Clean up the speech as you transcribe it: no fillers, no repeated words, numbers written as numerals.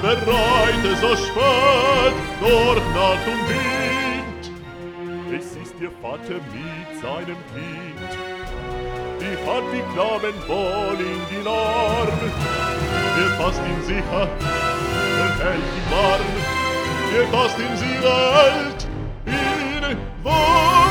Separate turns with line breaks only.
bereite so spät durch Nacht und Wind. Es ist ihr Vater mit seinem Kind, die hat die Knaben wohl in den Arm. Er fasst ihn sicher und hält ihn warm, er fasst ihn, sie hält ihn warm.